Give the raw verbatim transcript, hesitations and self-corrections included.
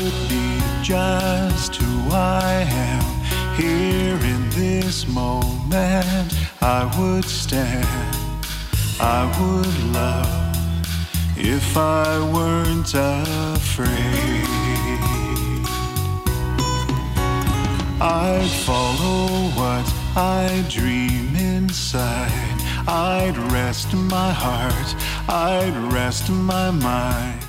would be just who I am. Here in this moment I would stand, I would love if I weren't afraid. I'd follow what I dream inside. I'd rest my heart, I'd rest my mind.